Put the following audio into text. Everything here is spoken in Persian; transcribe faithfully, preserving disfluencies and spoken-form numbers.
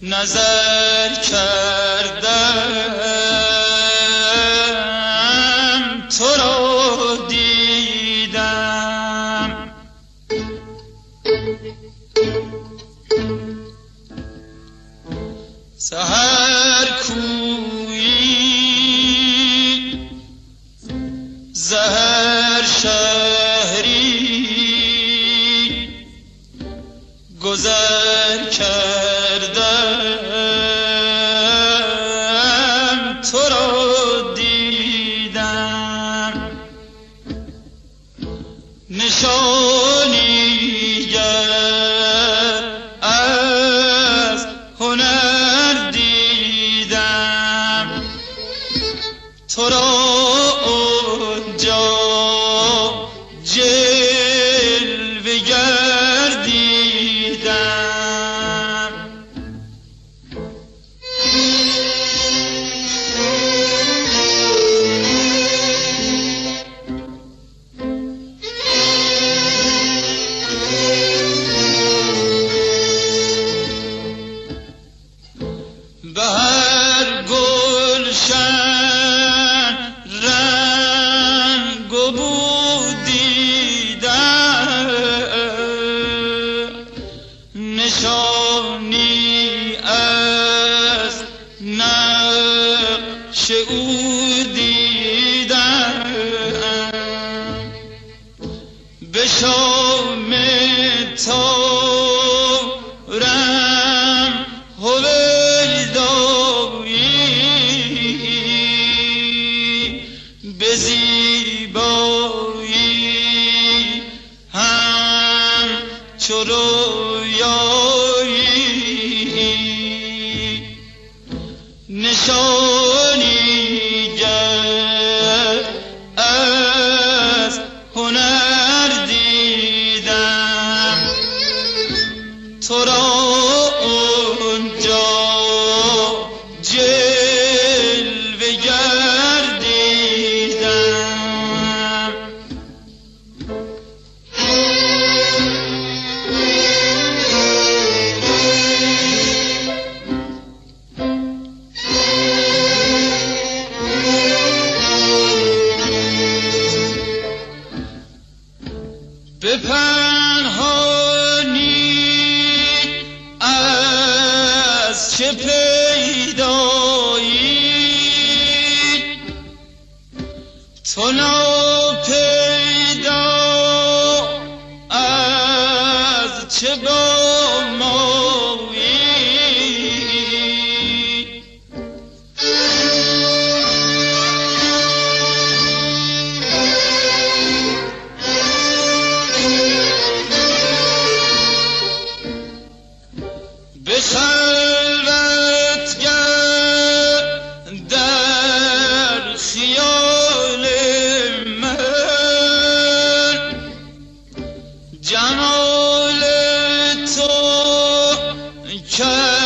نظر کردم تو را دیدم، سحر کویی زهر شهری گذر کردم تو را دیدم، نشانی گر از هنر دیدم تو را اونجا جلوه گر دیدم. به هر گلشن رنگ و بو دیدم، نشانی از نقش او دیدم، به شام تارم هویدایی، به زیبایی هم چو رویایی، نشانی گر از هنر دیدم تو را اونجا جلوه گر دیدم. به پنهانی از چه پیدایی، تو ناپیدا از چه با مایی، به خلوت گر در خیال من جمال تو کرد